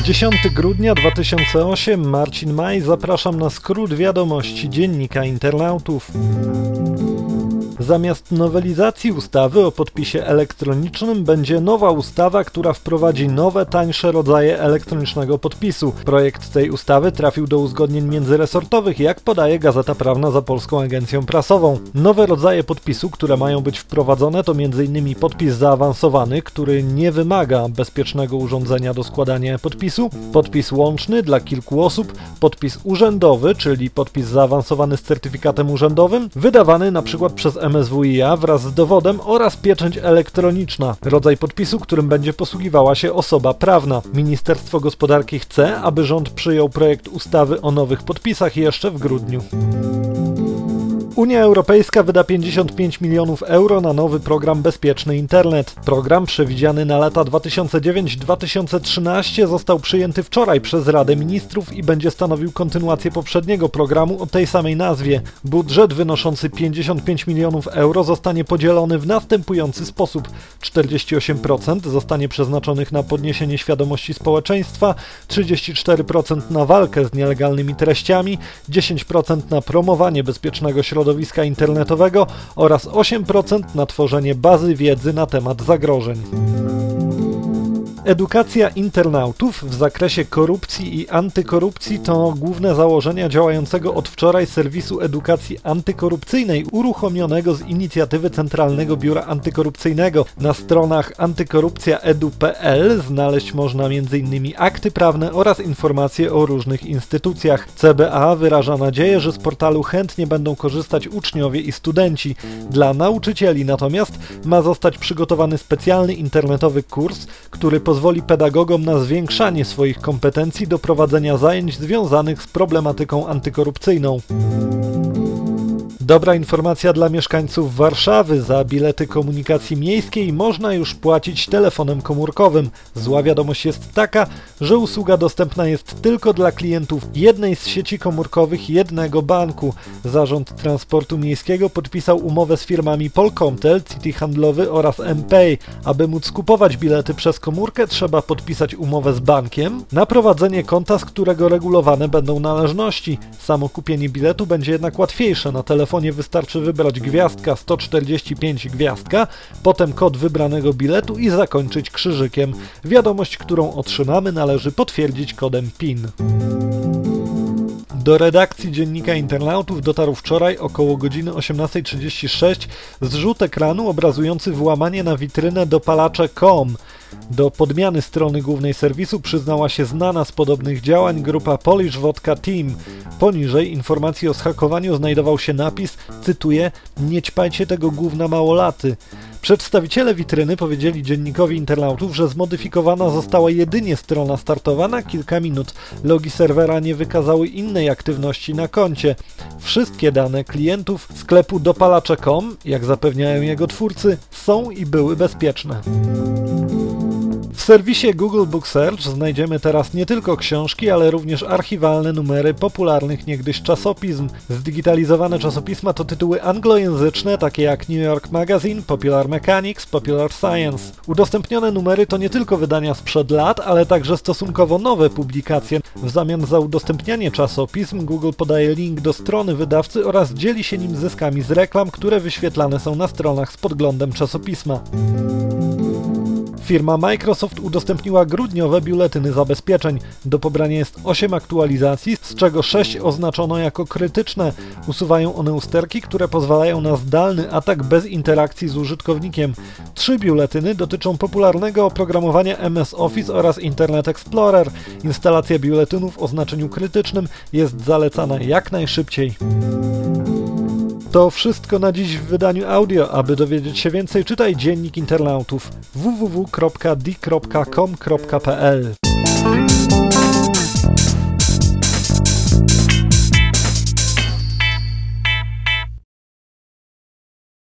10 grudnia 2008, Marcin Maj, zapraszam na skrót wiadomości Dziennika Internautów. Zamiast nowelizacji ustawy o podpisie elektronicznym będzie nowa ustawa, która wprowadzi nowe, tańsze rodzaje elektronicznego podpisu. Projekt tej ustawy trafił do uzgodnień międzyresortowych, jak podaje Gazeta Prawna za Polską Agencją Prasową. Nowe rodzaje podpisu, które mają być wprowadzone, to m.in. podpis zaawansowany, który nie wymaga bezpiecznego urządzenia do składania podpisu, podpis łączny dla kilku osób, podpis urzędowy, czyli podpis zaawansowany z certyfikatem urzędowym, wydawany np. przez MSWiA wraz z dowodem oraz pieczęć elektroniczna, rodzaj podpisu, którym będzie posługiwała się osoba prawna. Ministerstwo Gospodarki chce, aby rząd przyjął projekt ustawy o nowych podpisach jeszcze w grudniu. Unia Europejska wyda 55 milionów euro na nowy program Bezpieczny Internet. Program przewidziany na lata 2009-2013 został przyjęty wczoraj przez Radę Ministrów i będzie stanowił kontynuację poprzedniego programu o tej samej nazwie. Budżet wynoszący 55 milionów euro zostanie podzielony w następujący sposób. 48% zostanie przeznaczonych na podniesienie świadomości społeczeństwa, 34% na walkę z nielegalnymi treściami, 10% na promowanie bezpiecznego środowiska internetowego oraz 8% na tworzenie bazy wiedzy na temat zagrożeń. Edukacja internautów w zakresie korupcji i antykorupcji to główne założenia działającego od wczoraj serwisu edukacji antykorupcyjnej uruchomionego z inicjatywy Centralnego Biura Antykorupcyjnego. Na stronach antykorupcja.edu.pl znaleźć można m.in. akty prawne oraz informacje o różnych instytucjach. CBA wyraża nadzieję, że z portalu chętnie będą korzystać uczniowie i studenci. Dla nauczycieli natomiast ma zostać przygotowany specjalny internetowy kurs, który pozwoli pedagogom na zwiększanie swoich kompetencji do prowadzenia zajęć związanych z problematyką antykorupcyjną. Dobra informacja dla mieszkańców Warszawy. Za bilety komunikacji miejskiej można już płacić telefonem komórkowym. Zła wiadomość jest taka, że usługa dostępna jest tylko dla klientów jednej z sieci komórkowych jednego banku. Zarząd Transportu Miejskiego podpisał umowę z firmami Polkomtel, City Handlowy oraz mPay. Aby móc kupować bilety przez komórkę, trzeba podpisać umowę z bankiem na prowadzenie konta, z którego regulowane będą należności. Samo kupienie biletu będzie jednak łatwiejsze. Na telefonie wystarczy wybrać gwiazdka 145 gwiazdka, potem kod wybranego biletu i zakończyć krzyżykiem. Wiadomość, którą otrzymamy, należy potwierdzić kodem PIN. Do redakcji Dziennika Internautów dotarł wczoraj około godziny 18:36 zrzut ekranu obrazujący włamanie na witrynę dopalacze.com. Do podmiany strony głównej serwisu przyznała się znana z podobnych działań grupa Polish Vodka Team. Poniżej informacji o zhakowaniu znajdował się napis, cytuję, nie ćpajcie tego gówna małolaty. Przedstawiciele witryny powiedzieli Dziennikowi Internautów, że zmodyfikowana została jedynie strona startowa na kilka minut. Logi serwera nie wykazały innej aktywności na koncie. Wszystkie dane klientów sklepu dopalacze.com, jak zapewniają jego twórcy, są i były bezpieczne. W serwisie Google Book Search znajdziemy teraz nie tylko książki, ale również archiwalne numery popularnych niegdyś czasopism. Zdigitalizowane czasopisma to tytuły anglojęzyczne, takie jak New York Magazine, Popular Mechanics, Popular Science. Udostępnione numery to nie tylko wydania sprzed lat, ale także stosunkowo nowe publikacje. W zamian za udostępnianie czasopism Google podaje link do strony wydawcy oraz dzieli się nim zyskami z reklam, które wyświetlane są na stronach z podglądem czasopisma. Firma Microsoft udostępniła grudniowe biuletyny zabezpieczeń. Do pobrania jest 8 aktualizacji, z czego 6 oznaczono jako krytyczne. Usuwają one usterki, które pozwalają na zdalny atak bez interakcji z użytkownikiem. 3 biuletyny dotyczą popularnego oprogramowania MS Office oraz Internet Explorer. Instalacja biuletynów o znaczeniu krytycznym jest zalecana jak najszybciej. To wszystko na dziś w wydaniu audio. Aby dowiedzieć się więcej, czytaj Dziennik Internautów www.di.com.pl.